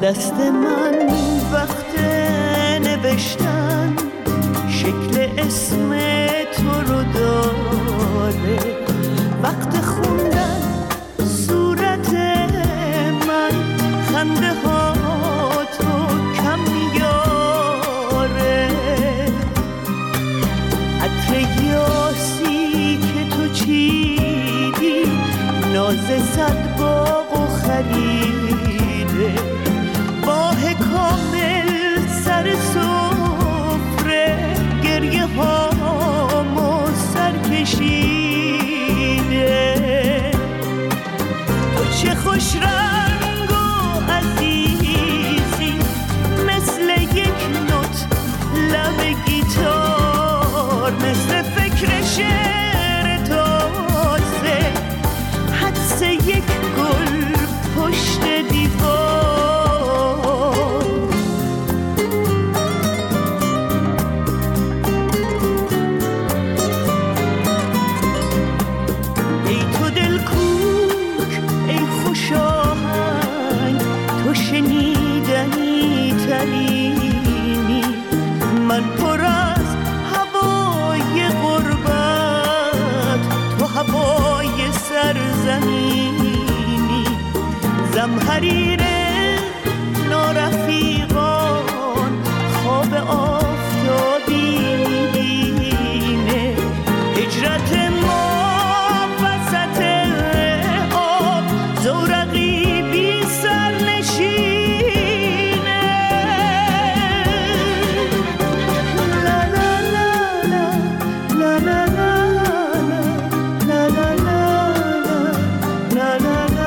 دست من وقت نوشتن شکل اسم تو رو داره، وقت خوندن صورت من خنده ها تو کم میاره، عطر یاسی که تو چیدی ناز صد باغ و خریده، ماه کامل سر سفره گریه هامو سر کشیده، تو چه خوش رنگ و عزیزی مثل یک نوت لب گیتار، مثل فکر شعر تازه حدس یک گل پشت دیوار. ای تو دل کوک، ای خوش آهنگ، تو شنیدنی ترینی، من پر از هوای غربت، تو هوای سرزمینی، زمهریر نارفیقان خواب آفتابی میبینه، هجرت ما وسط آب زورقی بی سر نشینه، لا لا لا لا لا لا لا لا لا لا.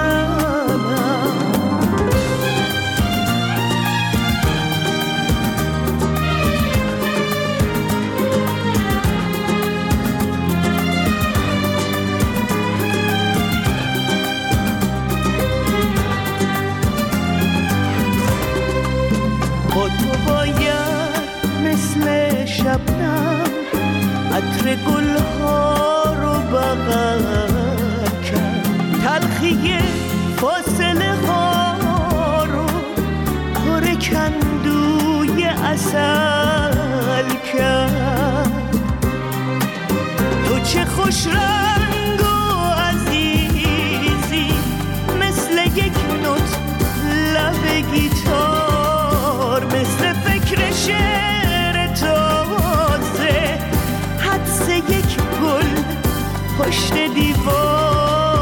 با تو باید مثل شبنم عطر گلها رو بغل کرد، تلخی فاصله ها رو پر کندوی عسل کرد، تو چه خوش رنگ و عزیزی مثل یک نوت لب گیتار، مثل فکر شعر تازه حدس یک گل پشت دیوار.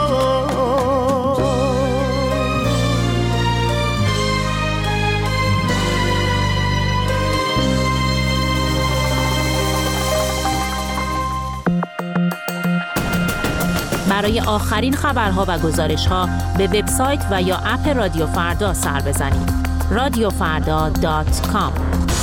برای آخرین خبرها و گزارش‌ها به وبسایت و یا اپ رادیو فردا سر بزنید. radiofarda.com.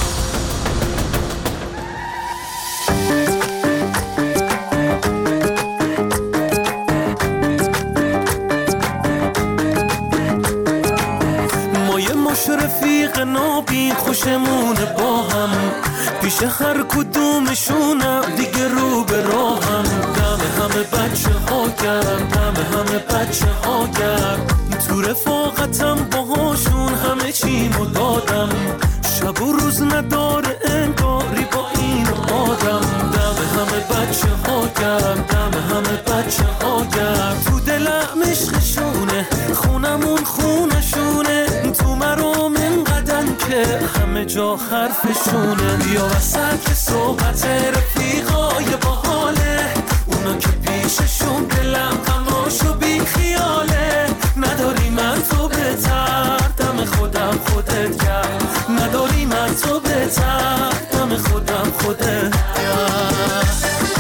ما یه مش رفیق نابین خوشمونه با هم، پیش هر کدومشونم دیگه رو به راهم، دم همه بچه ها گرم، دم همه بچه ها گرم، تو رفاقتم باهاشون همه چیمو دادم، شب و روز نداره انگاری با این آدم، دم همه بچه ها گرم، دم همه بچه ها گرم، تو دلم عشقشونه، خونمون خونشونه، تو مرام انقدن که همه جا حرفشونه، یا وسط صحبت رفیقای باحاله، اونا که پیششون دلم غماشو بی خیاله، نداری من تو بهتر دم خودم خودت کرد، نداری من تو بهتر دم خودم خودت کرد.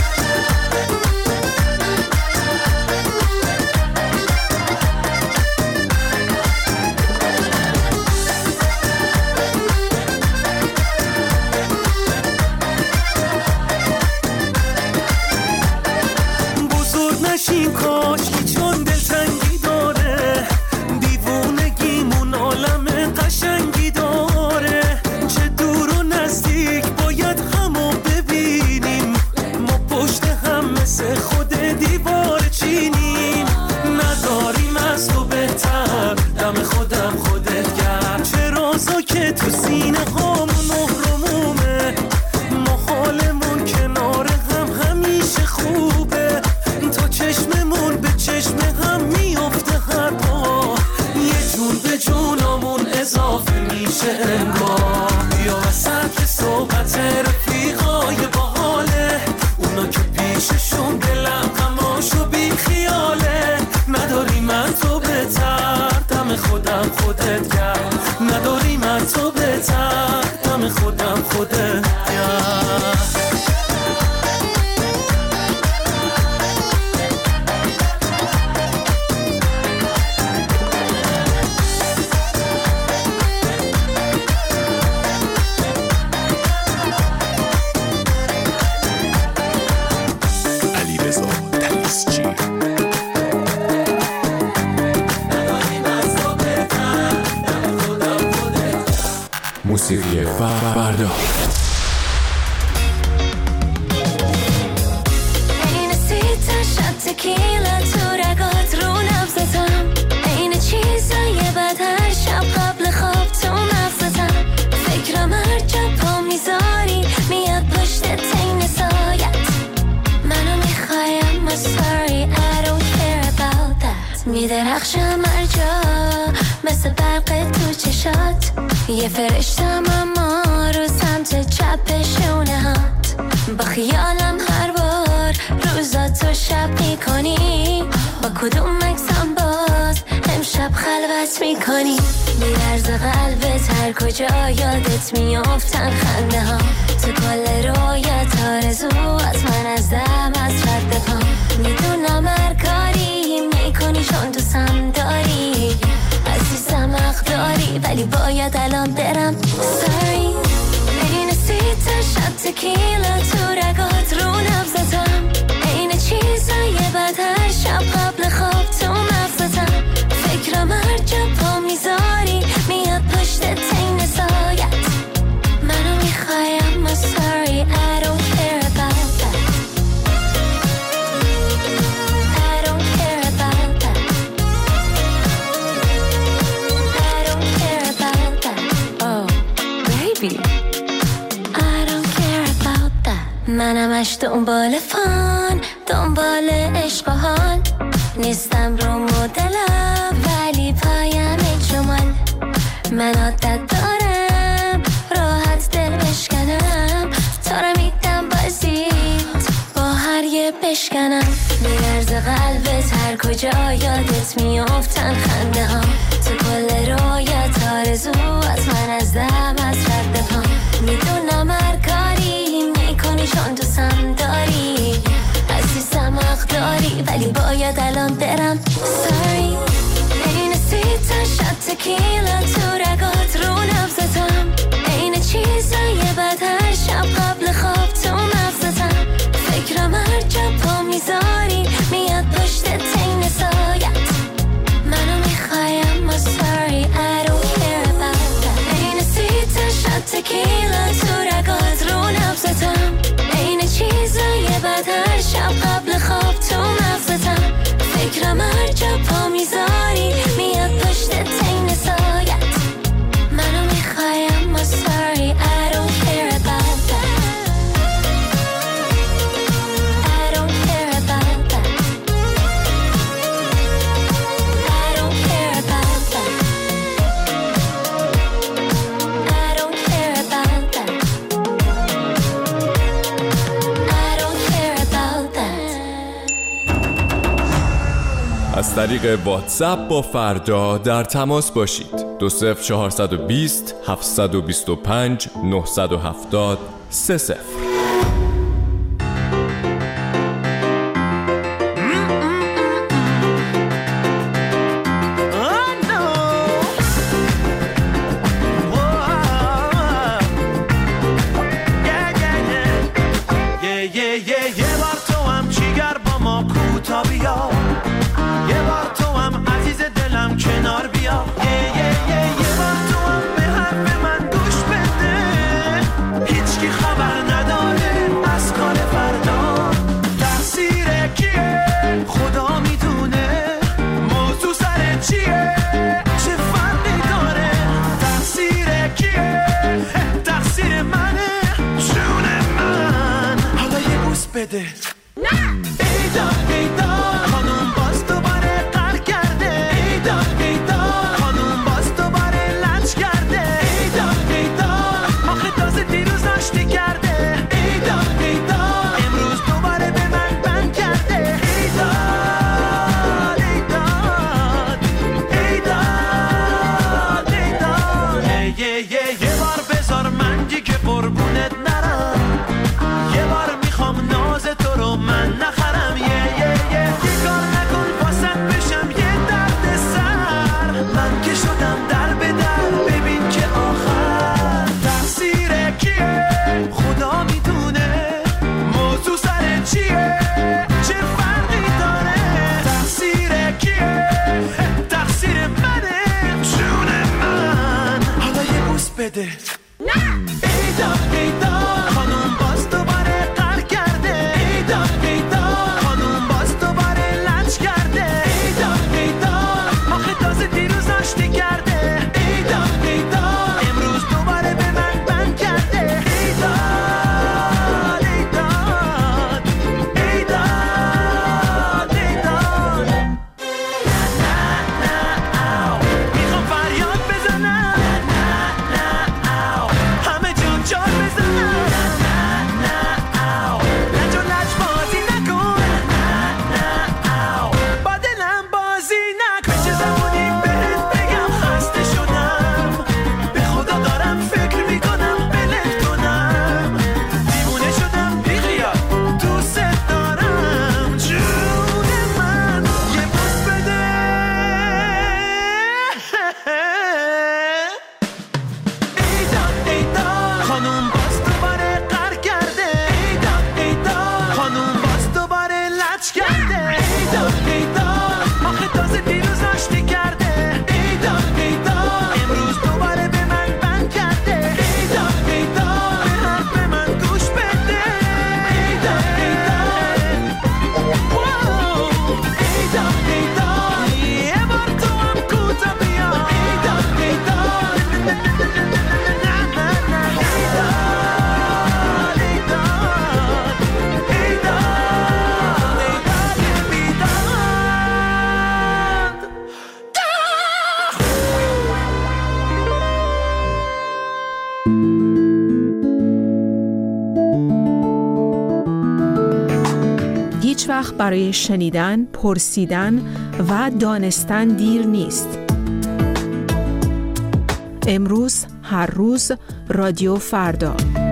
نشیم کاشکی چون دلتنگی داره، دیوونگیمون عالم قشنگی داره، چه دور و نزدیک باید همو ببینیم. سینه هامون نهرمومه، ما حالمون کنار هم همیشه خوبه. تو چشممون به چشم هم میفته هر بار، یه جون به جونمون اضافه میشه انگار. یا وسط صحبت رفیقای باحاله، اونا که پیششون دلم غماشو بی خیاله. نداری من تو بهتر، دم خودم خودت گرم. نداری من تو بهتر، دم خودم خودت گرم. موسیقی فردا. این سیتا شب تکیلا تو رگات رو نبزتم، این چیزای بد هر شب قبل خواب تو مغزتم. فکرم هر جا پا میذاری میاد پشت تین سایت. منو میخوایم I'm sorry I don't care about that. میدرخشم هر جا مثل برق تو چشات، یه فرشتم اما رو سمت چپ شونه هات. با خیالم هر بار روزا تو شب میکنی، با کدوم مکسم باز امشب خلوت میکنی. میلرز قلبت هر کجا یادت میافتن خنده ها، تو کل رویت آرزو از من از دم از رد پا. میدونم هر کاری میکنی چون دوستم داری، عزیزم حق داری ولی باید الان برم. Sorry این سیتا شب تکیلا تو رگات رو نبزتم، این چیزای بد هر شب قبل خواب تو مغزتم. فکرم هر جا پا میذاری میاد پشت تین سایت. منو میخوایم I'm sorry I don't care about that. I don't care about that. I don't care about that. Oh baby I don't care about that. منمش دنبال فان، دنبال عشق و حال، نیستم رو مدلم ولی پایم جمال. من عادت دارم راحت دل بشکنم، تا رو میدم بازیت با هر یه بشکنم. میلرز قلبت هر کجا یادت میافتن خنده ها، تو کل رویت آرزو از من از دم از رد پا. میدونم هر کاری میکنی چون دوستم داری، عزیزم حق داری ولی باید الان برم. Sorry این سیتا شب تکیلا تو رگات رو نبزتم، این چیزای بد هر شب قبل خواب تو مغزتم. فکرم هر جا پا میذاری میاد پشت تین سایت. منو میخوایم I'm sorry I don't care about that. این سیتا شب تکیلا تو رگات رو نبزتم، این چیزای بد هر شب قبل خواب تو مغزتم. فکرم هر جا پا میذاری میاد پشت تین سایت. منو میخوایم I'm sorry I don't care about that. I don't care about that. I don't care about that. I don't care about that. I don't care about that. از طریق واتساپ با فردا در تماس باشید. 20420 725 970 30. خبر نداره بده. ایدا ایدا خانوم باز دوباره قهر کرده. ایدا ایدا خانوم باز دوباره لج کرده. ایدا ایدا آخه تازه دیروز آشتی کرده. ایدا ایدا امروز دوباره به من بند کرده. ایداد ایداد ایداد ایداد. یه بار بذار من دیگه قربونت نرم. یه بار میخوام ناز تو رو من نخرم. یه کار نکن واسط بشم یه درد سر. من که شدم در به در ببین که آخر تقصیر کیه خدا میدونه. موضوع سر چیه چه فرقی داره. تقصیر کیه تقصیر منه جون من. حالا یه بوس بده. ایدا ایدا خانوم باز دوباره قهر کرده. ایدا ایدا خانوم باز دوباره لج کرده. ایدا ایدا آخه تازه دیروز آشتی کرده. ایدا ایدا امروز دوباره به من بند کرده. ایداد ایداد ایداد ایداد. میخوام فریاد بزنم همه جان جان بزنم. لج و لج بازی نکن با دلم بازی نکن. چه زمانی بهت بگم خسته شدم. به خدا دارم فکر میکنم بلت کنم. دیوونه شدم بی خیال دوست دارم جون من. یه بوس بده. ایدا ایدا خانوم باز دوباره قهر کرده. ایدا ایدا خانوم باز دوباره لج کرده. ایدا ایدا آخه تازه دیروز آشتی کرده. ایدا ایدا امروز دوباره به من بند کرده. ایدا ایدا به حرف من گوش بده. ایدا ایدا ایدا ایدا یه بار تو هم کوتا بیا. ایدا ایدا هیچ وقت برای شنیدن، پرسیدن و دانستن دیر نیست. امروز، هر روز، رادیو فردا.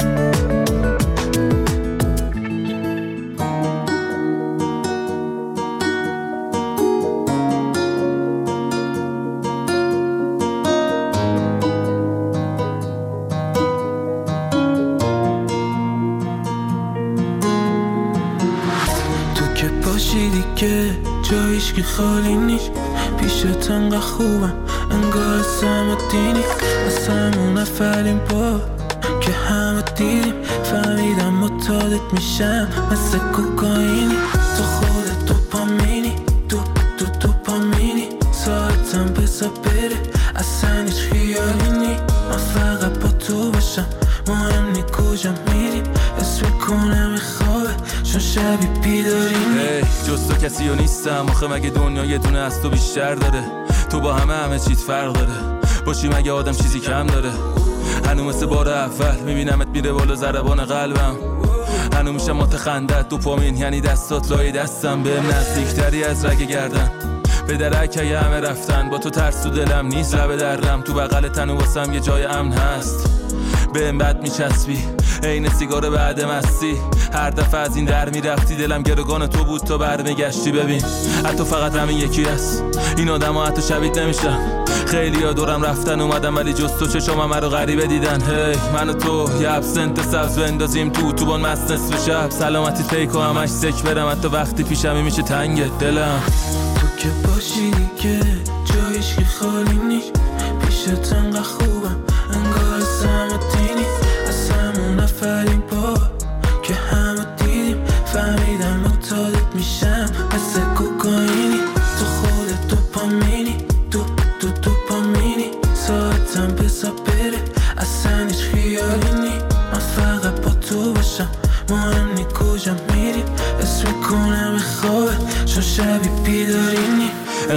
که باشیدی که جایش که خالی نیست. پیشت انقدر خوبم انگار سم دینی. از همون اولین بار که همه دیدیم فهمیدم متعادت میشم مثل کوکائینی. تو خودت دوپامینی دوپامینی. ساعتم بزا بره اصلا هیچ خیالی نی. من فقط با تو باشم مهم نی کجا میریم. اسم کنم خوابه چون شبی بیداریم. جز تو کسی و نیستم آخه مگه دنیا یه دونه از تو بیشتر داره. تو با همه چیز فرق داره. باشی مگه آدم چیزی کم داره. هنو مثل بار اول میبینمت میره بالا ضربان قلبم. هنو میشم متخندت دوپامین یعنی دستات لای دستم. بهم نزدیکتری از رگ گردن. به درک همه رفتن با تو ترس تو دلم نیست لب درم. تو بغل تن و واسم یه جای امن هست. بهم بد میچسبی عین سیگار بعد مستی. هر دفعه از این در میرفتی دلم گروگان تو بود تا برمیگشتی. ببین حتی فقط همین یکی هست. این آدم ها حتی شبیه نمیشن. خیلی ها دورم رفتن اومدم ولی جز تو چشام همه رو غریبه دیدن. من و تو یه ابسنت سبز بندازیم تو اتوبان مست نصف شب. سلامتی پیکو همش سک برم حتی وقتی پیشمی میشه تنگ دلم. تو که باشیدی که جایش که خالی نیست. پیشت انقدر خوبم انگار سمتینی. از همون اولین بار که همه دیدیم فهمیدم متعادت میشم مثل کوکائینی. تو خودت دوپامینی دوپامینی. ساعتم بزا بره اصلا هیچ خیالی نی. من فقط با تو باشم مهم نی کجا میریم.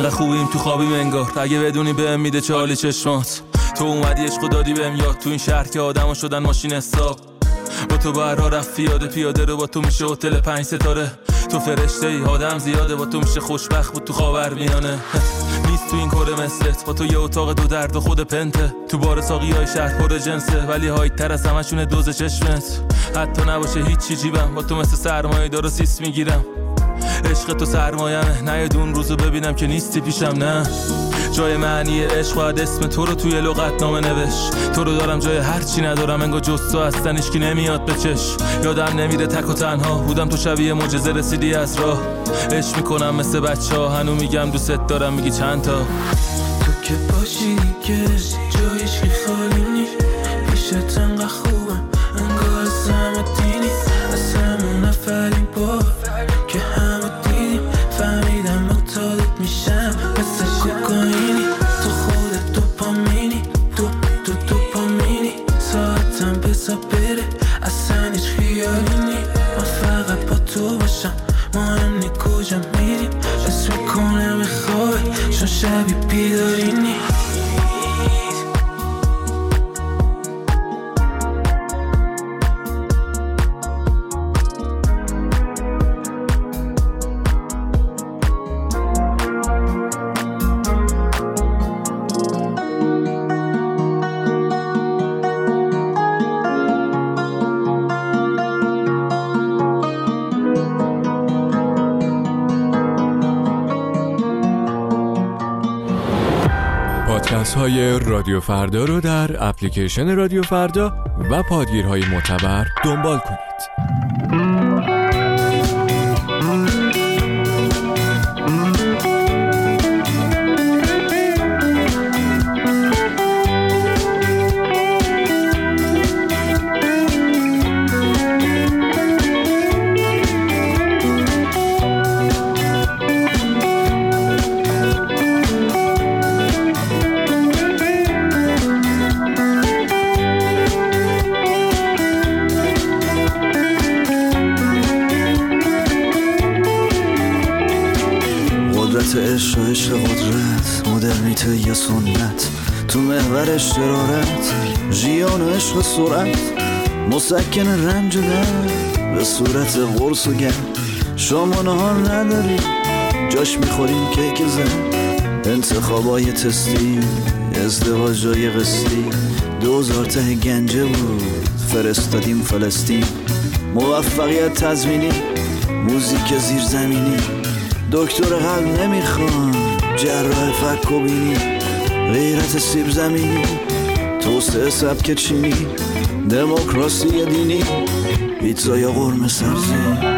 انقدر خوبیم تو خوابیم انگار، اگه بدونی بهم میده چه حالی چشمات. تو اومدی عشقو دادی بهم یاد، تو این شهر که آدما شدن ماشین حساب. با تو برا رفت پیاده رو، با تو میشه هتل 5 ستاره. تو فرشته ای آدم زیاده، با تو میشه خوشبخت بود تو خاورمیانه. نیست تو این کره مثلت، با تو یه اتاق 2 درد و خود پنته. تو بار ساقیای شهر پر جنسه، ولی هایت تر از همشونه دوز چشمت. حتی نباشه هیچی جیبم، با تو مثل سرمایه دارو سیس میگیرم. عشق تو سرمایمه، نه یه دون روزو ببینم که نیستی پیشم. نه جای معنی عشق باید اسم تو رو توی لغت نامه نوش. تو رو دارم جای هر چی ندارم، انگار جز تو هستن هیچکی نمیاد به چش. یادم نمیره تک و تنها بودم، تو شبیه معجزه رسیدی از راه. عشق میکنم مثل بچه‌ها، هنو میگم دوست دارم، میگی چند تا. تو که باشی دیگه جایش خالی نی، پیشت انقدر خوبم انگار همه دینی. از همون نفرین با که همه دیدیم، فهمیدم مطالت میشم مثل کوکائینی. تو خودت دوپامینی، دوپامینی. ساعتم بزا بره اصلا هیچ خیالی نی. من فقط با تو باشم، مهم نی کجا میریم. حس میکنم خوابه چون شبی بیداری نی. پادکست های رادیو فردا رو در اپلیکیشن رادیو فردا و پادگیرهای معتبر دنبال کنید. عشق و عشق قدرت، مدرنیته یا سنت، تو محور شرارت، ژیان و عشق سرعت، مسکن رنج و درد به صورت قرص و گرد. شما نهار نداریم جاش میخوریم کیک زن، انتخابای تستی، ازدواجای قسطی. 2000 ته گنجه بود فرستادیم فلسطین. موفقیت تضمینی، موزیک زیرزمینی. دکتر قلب نمیخوان، جراح فک و بینی. غیرت سیب زمینی، توسعه سبک چینی. دموکراسی دینی، پیتزا یا قرمه سبزی.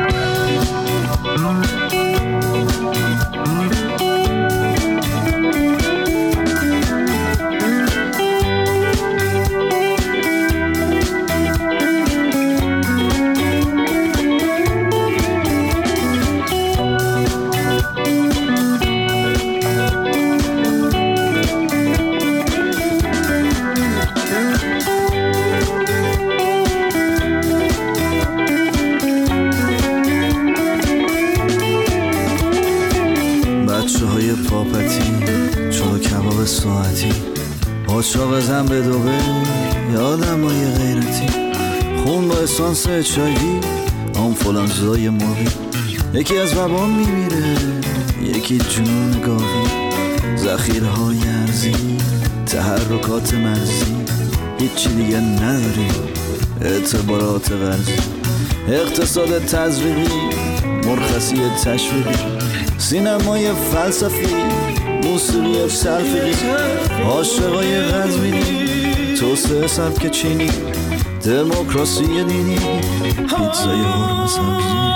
پاچاق زن به دوبه، یادم های غیرتی. خون با اسانس چایوی، آنفولانزای مرغی. یکی از وبا میمیره، یکی جنون گاوی. ذخیرهای ارزی، تحرکات مرزی. هیچی دیگه نداریم، اعتبارات غرزی. اقتصاد تزریقی، مرخصی تشویقی. سینمای فلسفی، موسیقی سلفی. عاشقای قزوینی، توسعه سبک چینی. دموکراسی دینی، پیتزای قرمه سبزی.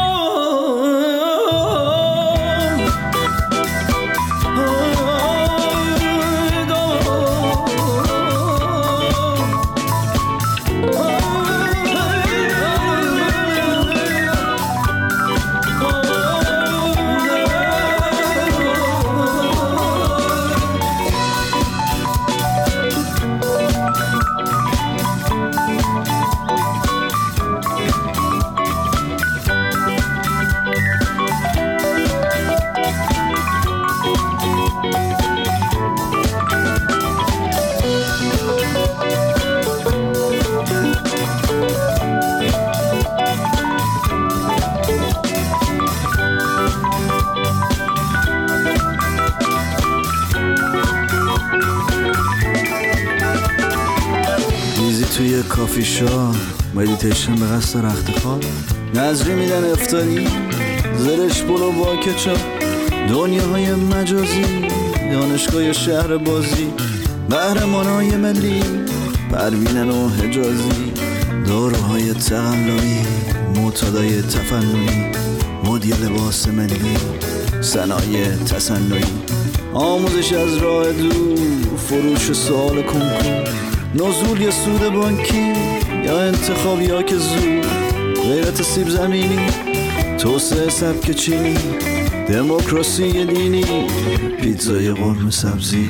توی کافی شا مدیتیشن به قصد رخت خواب، نظری میدن افتاری، زرش برو واکچا، دنیاهای مجازی، دانشگاه شهر بازی، قهرمانای ملی، پروینن و حجازی، داروهای تقلایی، معتادای تفننی، مدی لباس ملی، صنایع تصنعی، آموزش از راه دور، فروش سوال کنکور، نزول یا سود بانکی یا انتخاب یا که زود، غیرت سیب زمینی، توسعه سبک چینی، دموکراسی دینی، پیتزای قرمه سبزی.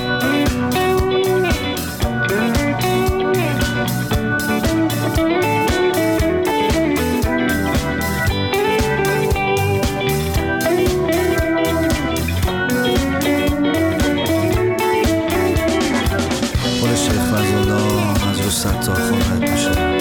تا خواهد میشه.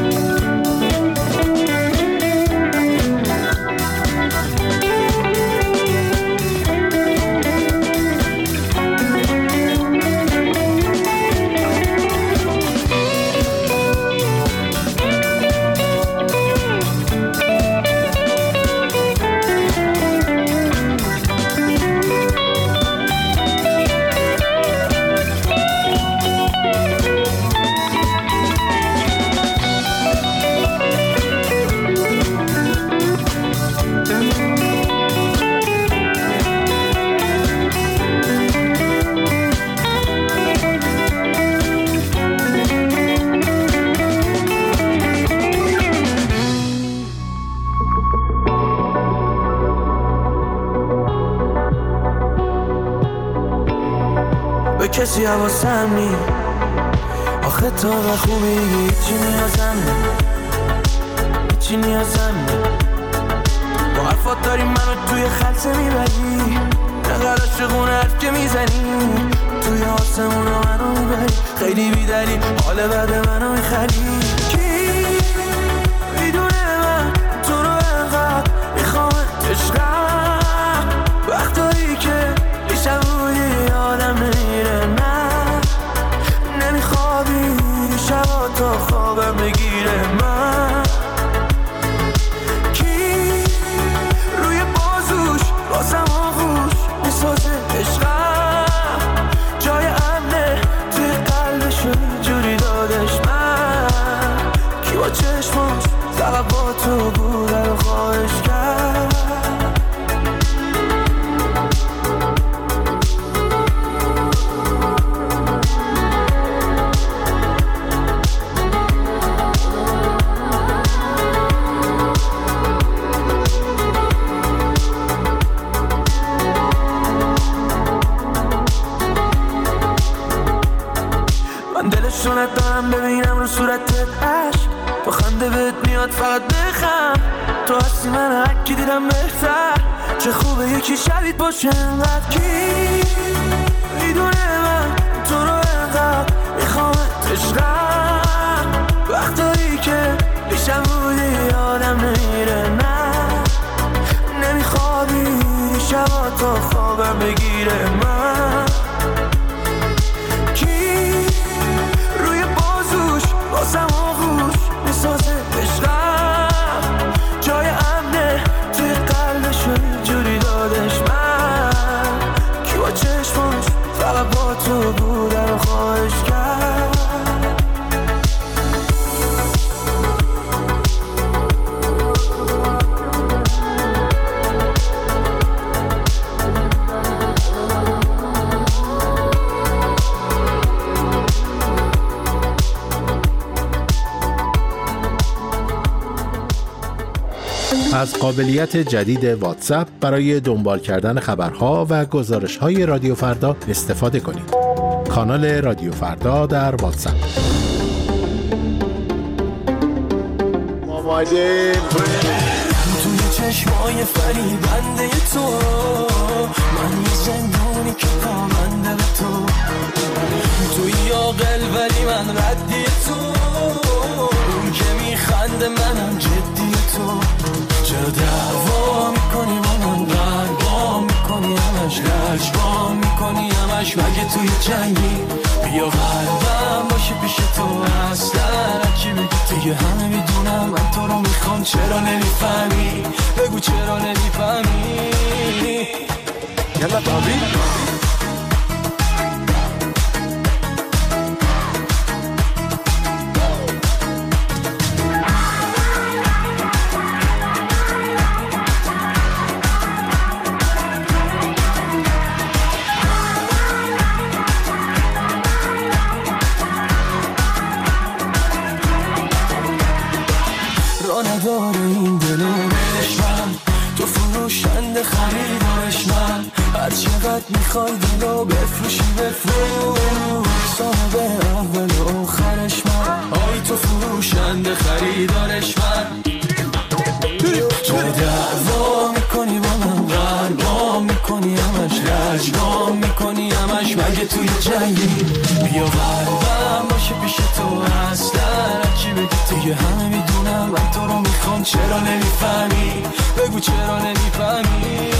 کسی حواسم نی آخه تا و خوبی هیچی نیازم نی هیچی نیازم نی با حرفات داری منو توی خلصه میبری نقل عاشقون حرف که میزنی توی آسمون رو منو میبری خیلی بیدلی حال بعد منو میخری کی میدونه من تو رو انقدر میخوام عشقم وقتایی که بیشم بودی آدم نمیره من نمیخوابی شبا تا خوابم بگیره من کی روی بازوش بازم آغوش میسازه عشقم جای امنه توی قلبشو جوری دادش من کی با چشماش فقط با تو بوده رو خواهش کرد دلشونت دارم ببینم رو صورتت عشق با خنده بهت میاد فقط بخم تو هستی من هرکی دیدم بهتر چه خوبه یکی شبیت باشه انقدر کی میدونه من تو رو انقدر میخوامت عشقم وقتایی که بیشم بودی آدم نمیره نه نمیخوابی شبا تا خوابم بگیره من بازم آغوش میسازه عشقم جای امنه توی قلبشو جوری دادش من کی با چشماش فقط با تو بوده رو خواهش کرد از قابلیت جدید واتساپ برای دنبال کردن خبرها و گزارش‌های رادیو فردا استفاده کنید. کانال رادیو فردا در واتساپ. توی چشمای فریبنده تو من یه زندانی که پابنده به تو توی عاقل ولی من ردی تو اون که میخنده منم جدی تو چرا دعوا میکنی منم قربا میکنی همش لجبا میکنی همش مگه توی جنگی بیا قلبم باشه پیش تو اصلا دیگه همه میدونم من تو رو میخوام، چرا نمیفهمی؟ بگو چرا نمیفهمی؟ یلا بابی نداره این دل بهش من، تو فروشنده خریدارش من، هر چقدر میخوای دلو بفروشی بفروش، صاحب اول و آخرش من، آی تو فروشنده خریدارش من. تو دعوا میکنی با من، قربان میکنی همش، لجبان میکنی همش، مگه توی جنگی بیا قلبم باشه پیش تو، اصلا چی بگی دیگه همه میدونم من تو رو میخوام، چرا نمیفهمی؟ بگو چرا نمیفهمی؟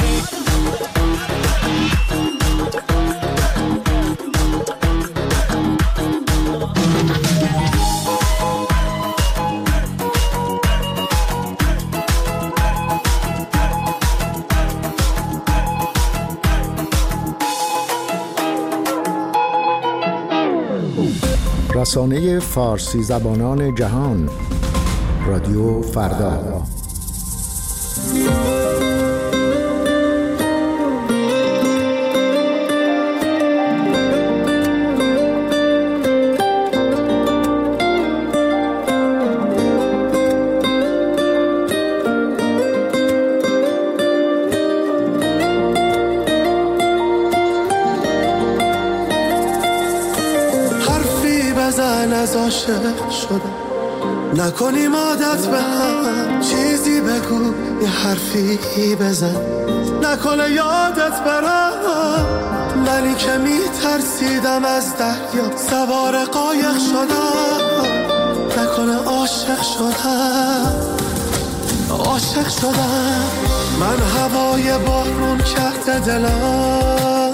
رسانه فارسی زبانان جهان، رادیو فردا. از عاشق شدم، نکنیم عادت به هم، چیزی بگو یه حرفی بزن، نکنه یادت برم، منی که میترسیدم از دریا سوار قایق شدم، نکنه عاشق شدم، من هوای بارون کرده دلم،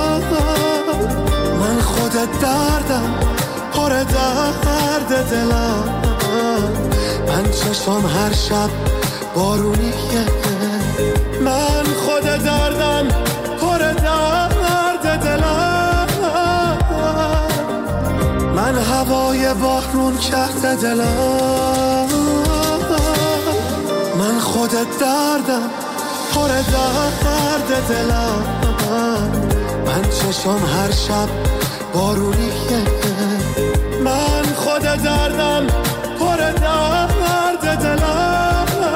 من خودت دردم پر درد دلم، من چشم هر شب بارونیه، من خود دردم پر درد دلم، من هوای بارون کرده دلم، من خود دردم پر درد دلم، من چشم هر شب بارونیه، من خود دردم پر درد دلم.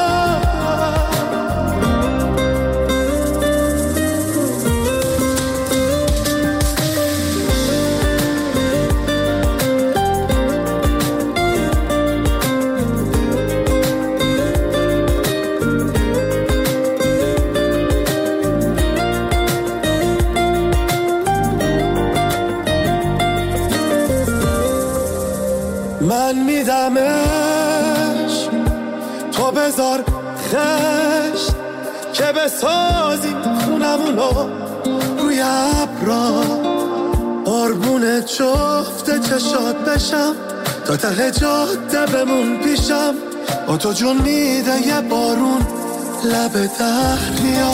من میدمش تو بذار خشت که بسازی خونمونو روی ابرا، قربون جفت چشات بشم تا ته جاده بمون پیشم، با تو جون میده یه بارون لب دریا،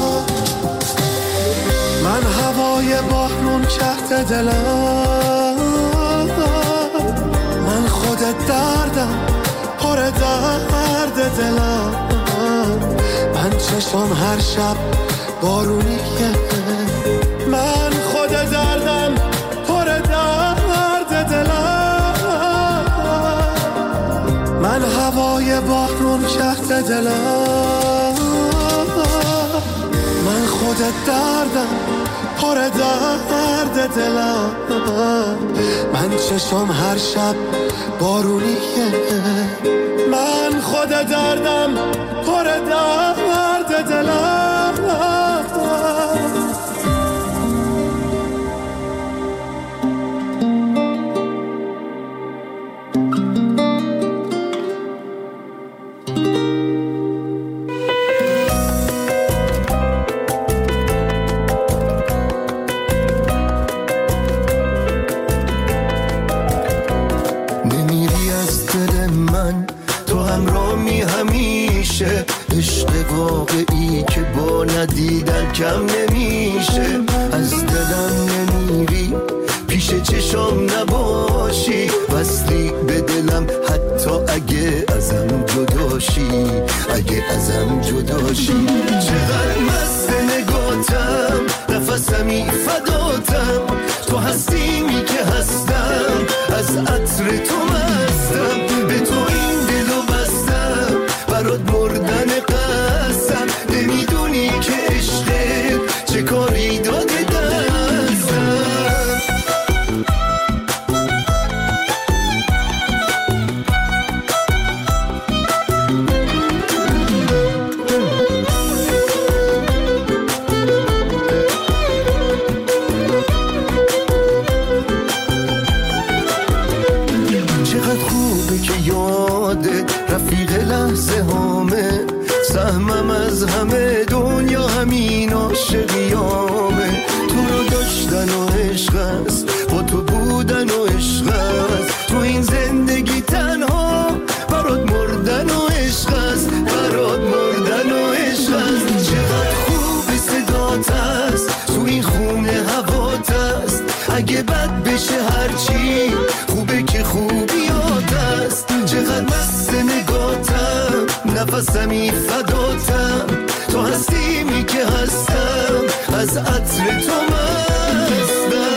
من هوای بارون کرده دلم، من خود دردم پر درد دلم، من چشم هر شب بارونیه، من خود دردم پر درد دلم، من هوای بارون کرده دلم، من خود دردم پر درد دلم، من چشم هر شب بارونیه، من خود دردم پر درد دلم. من تو همراهی همیشه، عشق واقعی که با ندیدن کم نمیشه. از دلم نمیری پیش چشام نباشی، وصلی به دلم حتی اگه ازم جداشی، اگه ازم جداشی. چقدر مست نگاتم، نفسمی فداتم، تو هستیمی که هستم، از عطر تو مستم، به تو این دلو بستم، برات مردن قسم، نمیدونی که عشقت چه کاری داده دستم. رفیق لحظه هامه، سهمم از همه دنیا همین عاشقیامه. تو رو داشتن و عشق است، با تو بودن و عشق است، تو این زندگی تنها برات مردن و عشق است، برات مردن و عشق است. چقدر خوب صدات است، تو این خونه هوات است، اگه بد بشه هرچی خوبه که خوبیات است. چقدر مست نگاتم، نفسمی فداتم، تو هستیمی که هستم، از عطر تو مستم.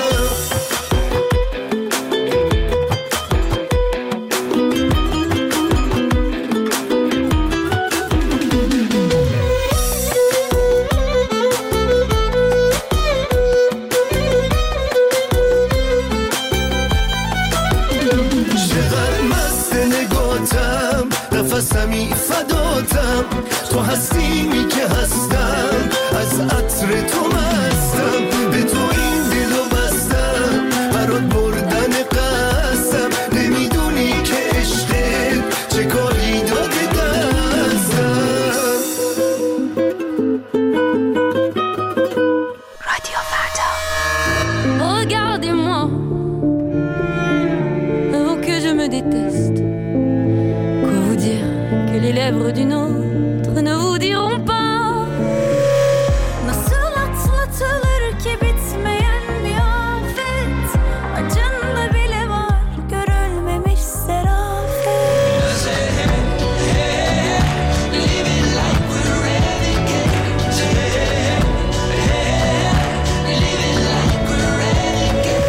نفسمی فداتم، تو هستیمی که هستم، از عطر تو مستم، به تو این دلو بستم، برات مردن قسم، نمیدونی که عشقت چه کاری داده دستم. رادیو فردا. Regardez-moi, oh que je me déteste. Les lèvres d'une autre ne vous diront pas. Nasıl atlatılır ki bitmeyen bir afet, acında bile var görülmemiş serafet. Living like we're renegades. Living like we're renegades.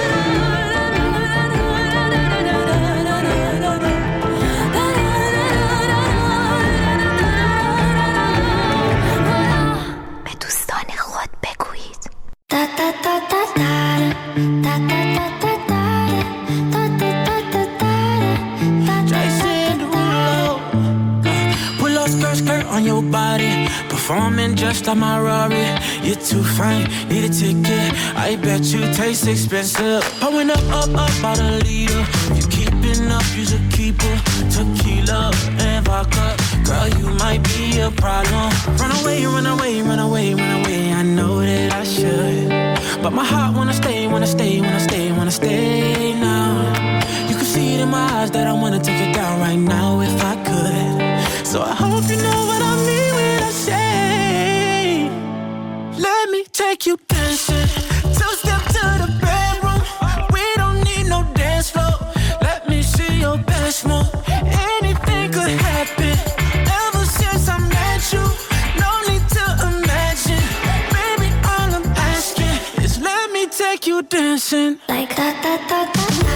On your body, performing just like my Rari. You're too fine, need a ticket. I bet you taste expensive. Pouring up about a liter. You keeping up, you's a keeper. Tequila and vodka, girl, you might be a problem. Run away, run away, run away, run away. I know that I should, but my heart wanna stay, wanna stay, wanna stay, wanna stay now. You can see it in my eyes that I wanna take it down right now if I could. So I hope you know what I mean when I say, let me take you dancing. Two-step to the bedroom. We don't need no dance floor. Let me see your best move. Anything could happen. Ever since I met you, no need to imagine. Baby, all I'm asking is let me take you dancing. Like da da da da da.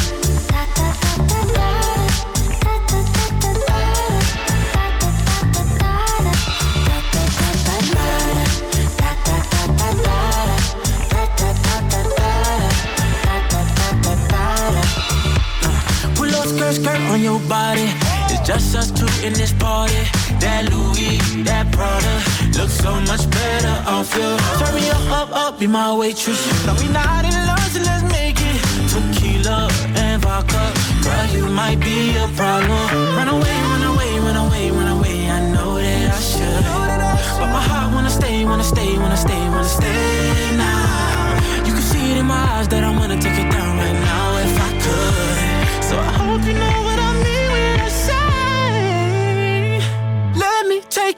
Skirt on your body, it's just us two in this party. That Louis, that Prada, looks so much better off you. Turn me up, be my waitress. No, we not in love, so let's make it. Tequila and vodka, girl, you might be a problem. Run away, run away, run away, run away. I know that I should, but my heart wanna stay, wanna stay, wanna stay, wanna stay now. You can see it in my eyes that I wanna take it down right now if I could. So I hope you know what I mean when I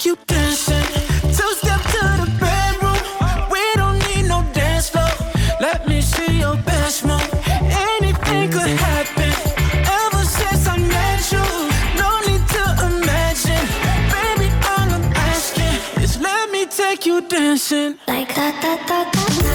take you dancing. Two-step to the bedroom. We don't need no dance floor. Let me see your best move. Anything could happen. Ever since I met you, no need to imagine. Baby, all I'm asking is let me take you dancing. Like da da da da da.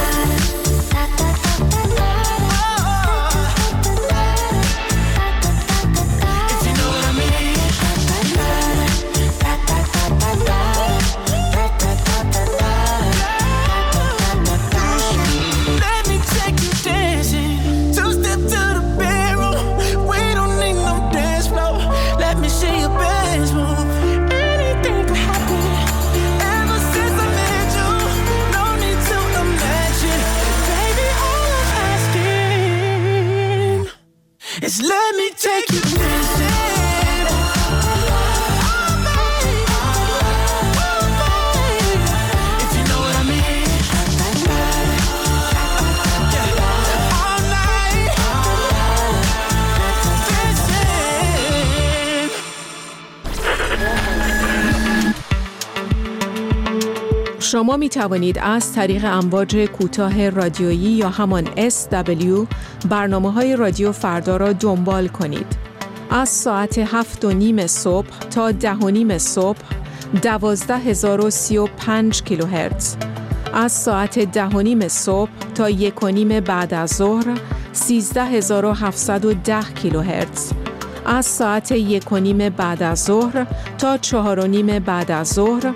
It's let me take you dancing. If you know what I mean. All night dancing. شما می توانید از طریق امواج کوتاه رادیویی یا همان SW برنامه‌های رادیو فردا را دنبال کنید. از ساعت 7:30 صبح تا 10:30 صبح 12035 کیلوهرتز. از ساعت 10:30 صبح تا 1:30 بعد از ظهر 13710 کیلوهرتز. از ساعت 1:30 بعد از ظهر تا 4:30 بعد از ظهر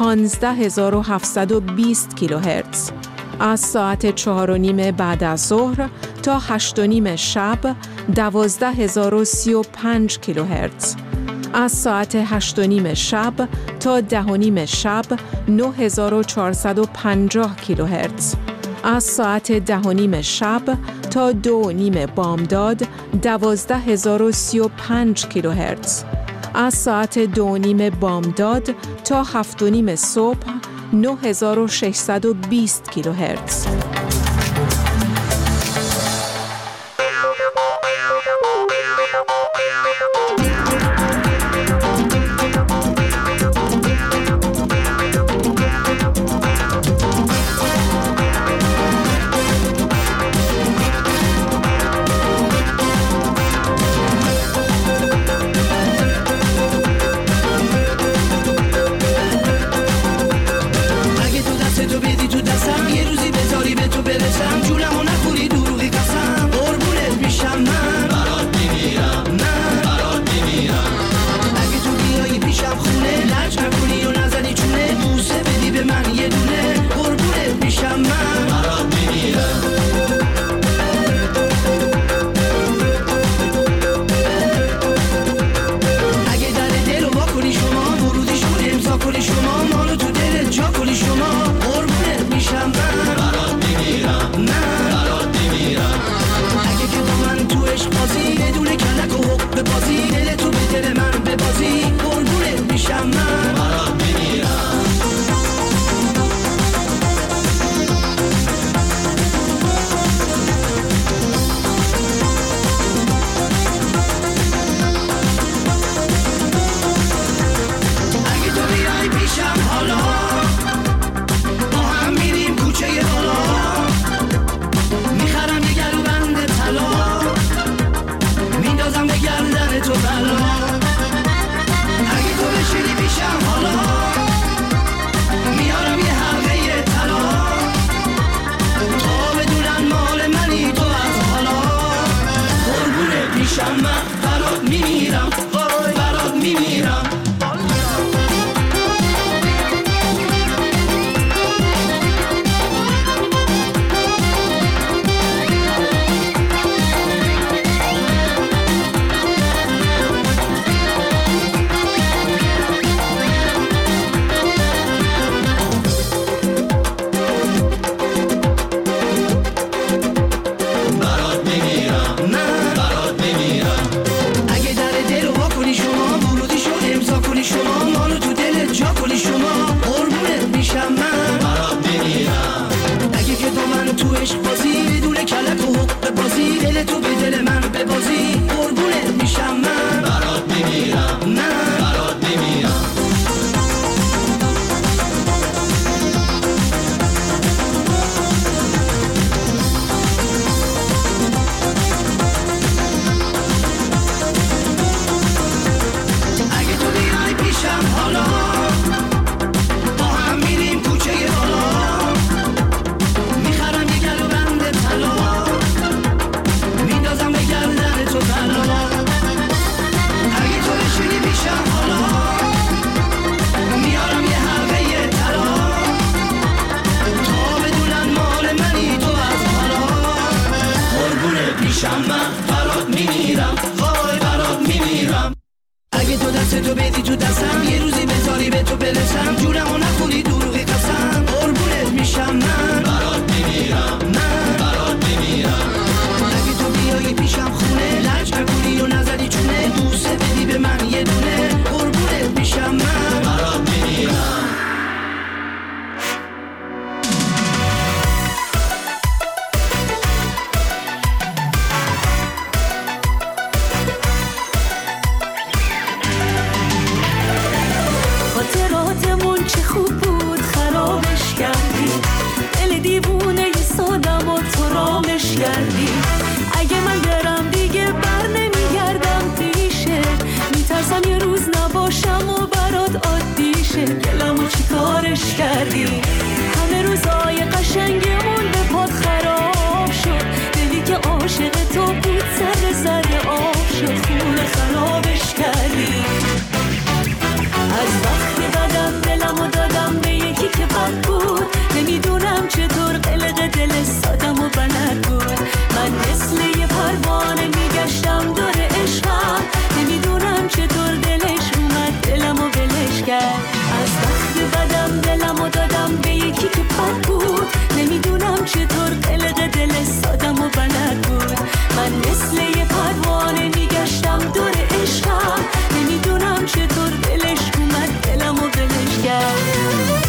15720 کیلوهرتز. از ساعت 4:30 بعد از ظهر تا 8:30 شب 12035 کیلوهرتز. از ساعت 8:30 شب تا 10:30 شب 9450 کیلوهرتز. از ساعت 10:30 شب تا 2:30 بامداد 12035 کیلوهرتز. از ساعت 2:30 بامداد تا 7:30 صبح 9620 کیلوهرتز. اگه تو دستتو بدی تو دستم یه روزی بذاری به تو برسم جونمو نخونی دروغ قسم قربونت میشم من برات میمیرم من برات میمیرم اگه تو بیایی پیشم خونه لج نکنی و نزدی چونه بوسه بدی به من یه دونه قربونت میشم من برات میمیرم خاطراتمون چه خوب بود خرابش کردی دل دیوونه ی سادم و تو رامش کردی اگه من برم دیگه بر نمیگردم پیشه میترسم یه روز نباشم و برات عادیشه دلمو چی کارش کردی همه روزای قشنگمون به پات خراب شد دلی که عاشق تو بود سر آب شد خونه خرابش کردی از وقتی بدم دلمو دادم به یکی که بد بود نمیدونم چطور قلق دل سادم و بلد بود من مثل یه پروانه میگشتم دور عشقم نمیدونم چطور دلش اومد دلمو ولش کرد از وقتی بدم دلمو دادم به یکی که بد بود نمیدونم چطور قلق دل سادم و بلد بود من مثل یه پروانه میگشتم دور عشقم نمیدونم چطور دلش اومد دلمو ولش کرد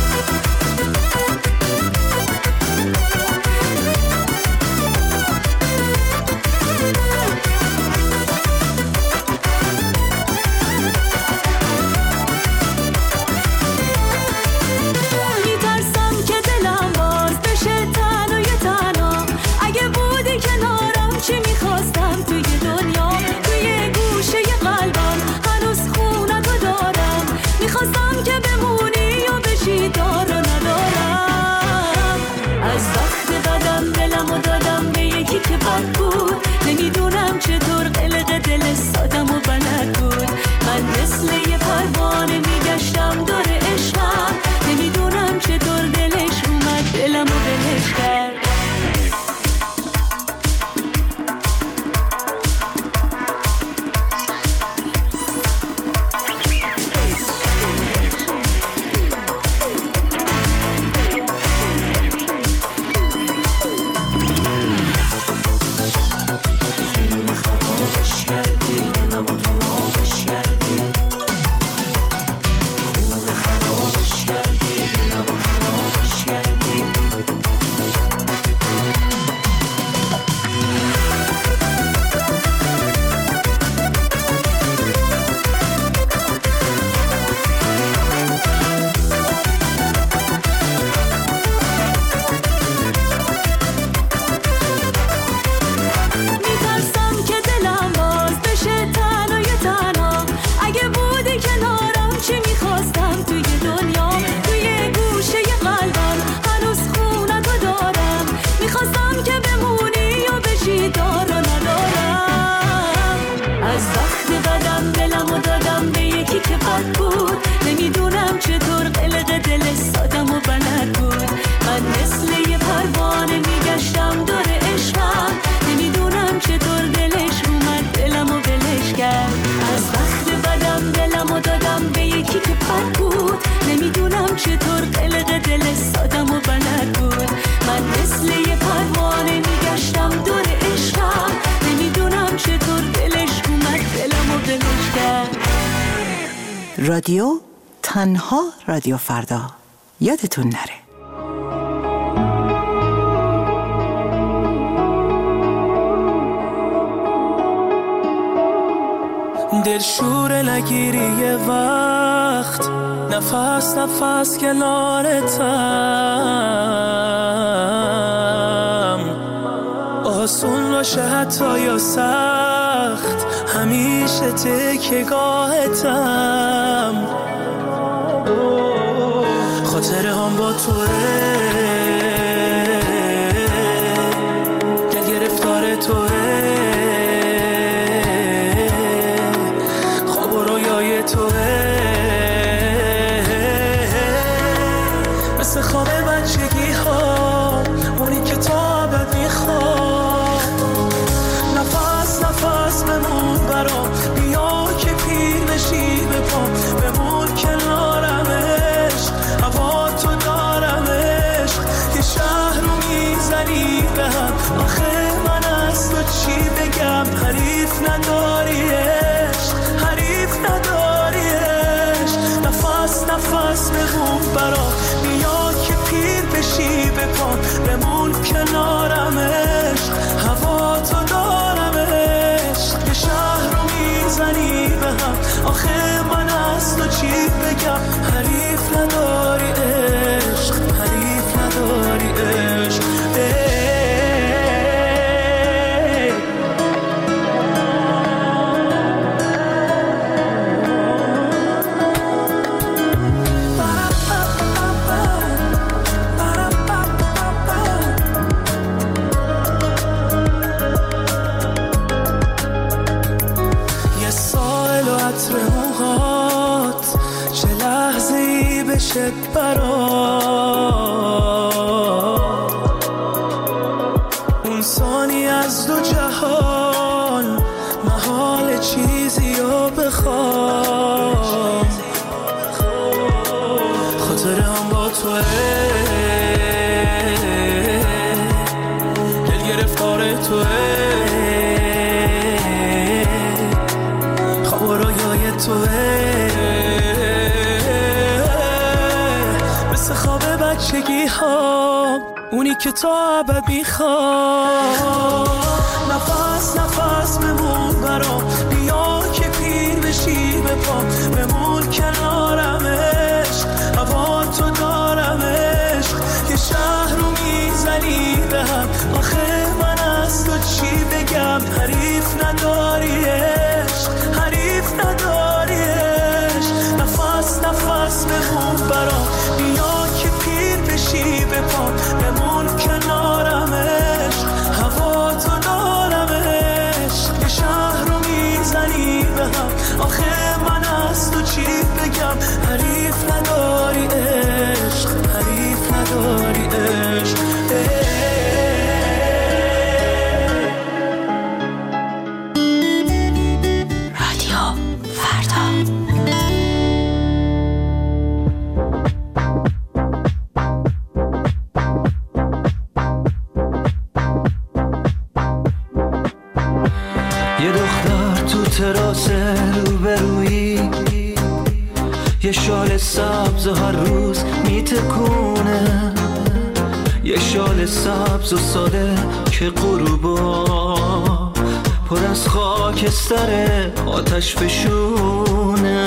نمیدونم چطور قلق دل سادم و بلد بود من مثل یه پروانه میگشتم دور عشقم نمیدونم چطور دلش اومد دلمو ولش کرد چطور قلق دل سادم و بلد بود من مثل یه پروانه میگشتم دور عشقم نمیدونم چطور دلش اومد دلمو ولش کرد رادیو تنها رادیو فردا یادتون نره دلشور نگیری یه وقت نفس نفس کنارتم آسون باشه حتی یا سخت همیشه تکیه‌گاهتم خاطره هم با توه دل گرفتار توه خواب و رویای توه مثل خواب بچگی ها اونی که تا ابد میخواد نفس نفس بمون برام بیا که پیر نشی کنارم عشق، هوا تو دارم عشق، یه شهر رو میزنی به هم، آخه من از تو چی بگم؟ حریف نداری عشق، حریف نداری عشق. اون ثانی از دو جهان محال چیزی رو بخوام، خاطرم با توه، دل گرفتار توه، خواب و رویای توه، خواب بچگی ها، اونی که تا ابد میخوام. نفس نفس بمون برام، بیا که پیر بشی به پام، بمون کنارم عشق، هوا تو دارم عشق، که شهر رو میزنی به هم، آخه من از تو چی بگم؟ حریف نداری عشق، حریف نداری عشق. نفس نفس بمون برام، بیا که پیر بشی به پام، بمون کنارم عشق، هوا تو دارم عشق، یه شهر رو میزنی به هم، آخه من از تو چی بگم؟ حریف نداری عشق، حریف نداری عشق. یه شال سبز و هر روز میتکونه، یه شال سبز و ساده که غروبا پر از خاکستر آتش فشونه.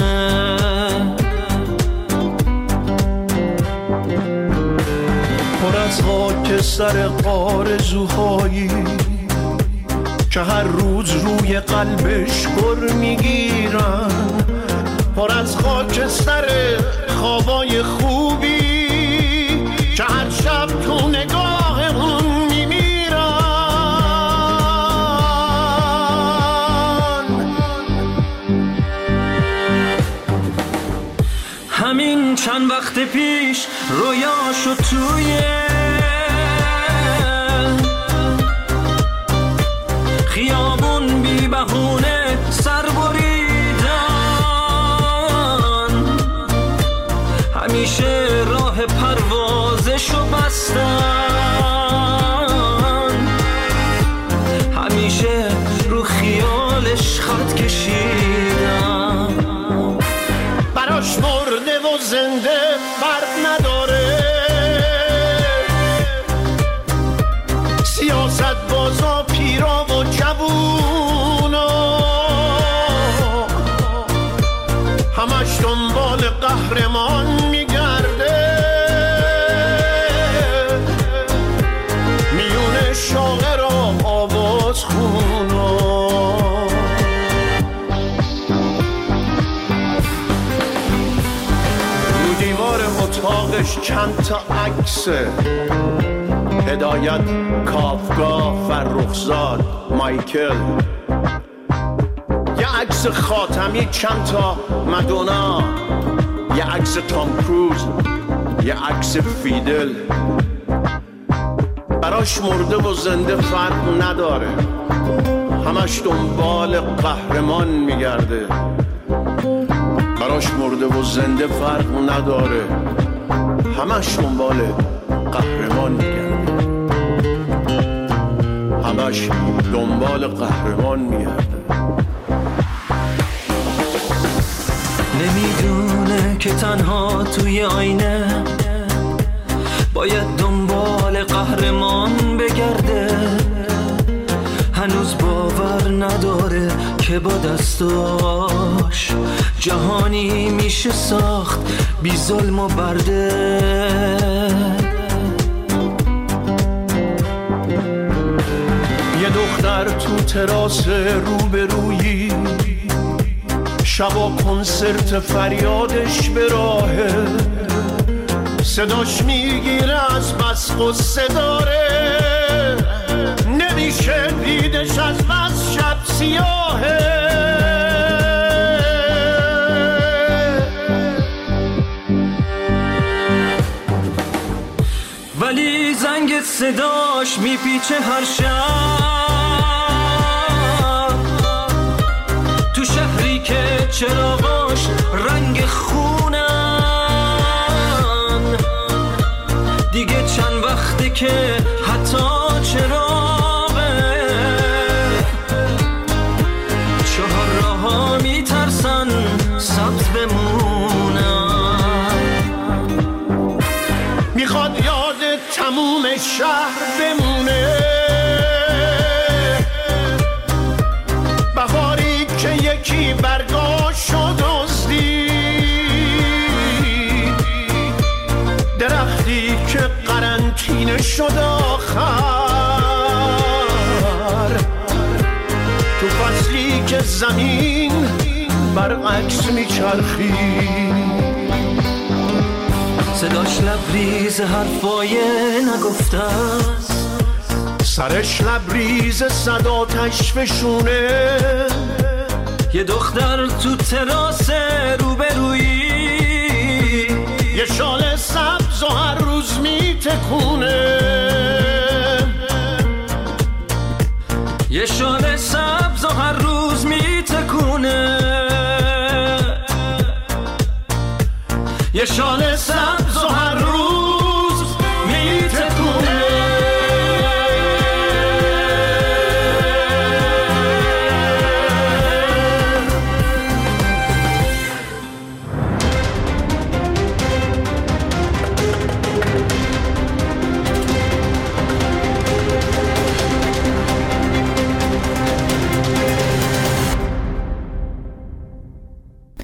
پر از خاکستر آرزوهایی که هر روز روی قلبش گر میگیرن، پر از خاکستر خوابای خوبی که هر شب تو نگاهمون میمیرن. همین چند وقت پیش رویاشو توی خیابون بی بهونه سر همیشه راه پروازشو بستن، همیشه رو خیالش خط کشیدن. براش مرده و زنده فرق نداره، سیاست بازا پیرا و جوونا همش دنبال قهرمان میگرده، میونه شاعر و آواز خونا. رو دیوار اتاقش چند تا عکسه، هدایت، کافکا، فرخزاد، مایکل، یه عکس خاتمی، چند تا مدونا، یه عکس تام کروز، یه عکس فیدل. براش مرده و زنده فرق نداره، همش دنبال قهرمان میگرده. براش مرده و زنده فرق نداره، همش دنبال قهرمان میگرده، همش دنبال قهرمان میگرده. نمیدونه که تنها توی آینه باید دنبال قهرمان بگرده. نداره که با دستاش جهانی میشه ساخت بی ظلم و برده. یه دختر تو تراس روبرویی شبا کنسرت فریادش به راهه، صداش میگیره از بس قصه داره، نمیشه دیدش از بس شب سیاهه. ولی زنگ صداش میپیچه هر شب تو شهری که چراغاش رنگ خونن، دیگه چند وقته که حتی چراغه چهار راه‌ها میترسن سبز بمونن. میخواد یاد تموم شهر بمونه، بهاری که یکی برگاشو دزدید، درختی که قرنطینه شد آخر، تو فصلی که زمین برعکس میچرخید. صداش لبریز حرفای نگفته است، سرش لبریز صد آتش فشونه. یه دختر تو تراس روبرویی یه شال سبز و هر روز میتکونه، یه شال سبز و هر روز میتکونه، یه شال سبز